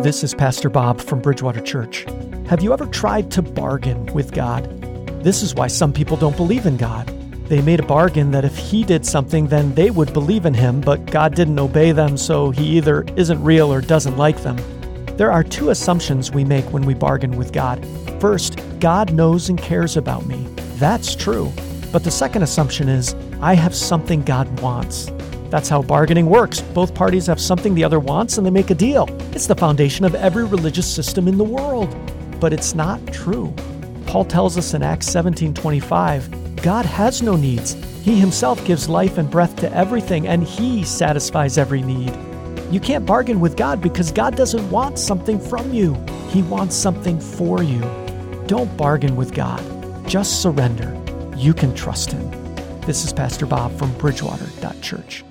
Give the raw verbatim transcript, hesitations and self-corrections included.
This is Pastor Bob from Bridgewater Church. Have you ever tried to bargain with God? This is why some people don't believe in God. They made a bargain that if he did something, then they would believe in him, but God didn't obey them, so he either isn't real or doesn't like them. There are two assumptions we make when we bargain with God. First, God knows and cares about me. That's true. But the second assumption is, I have something God wants. That's how bargaining works. Both parties have something the other wants and they make a deal. It's the foundation of every religious system in the world. But it's not true. Paul tells us in Acts seventeen twenty-five, God has no needs. He himself gives life and breath to everything, and he satisfies every need. You can't bargain with God because God doesn't want something from you. He wants something for you. Don't bargain with God. Just surrender. You can trust him. This is Pastor Bob from Bridgewater Church.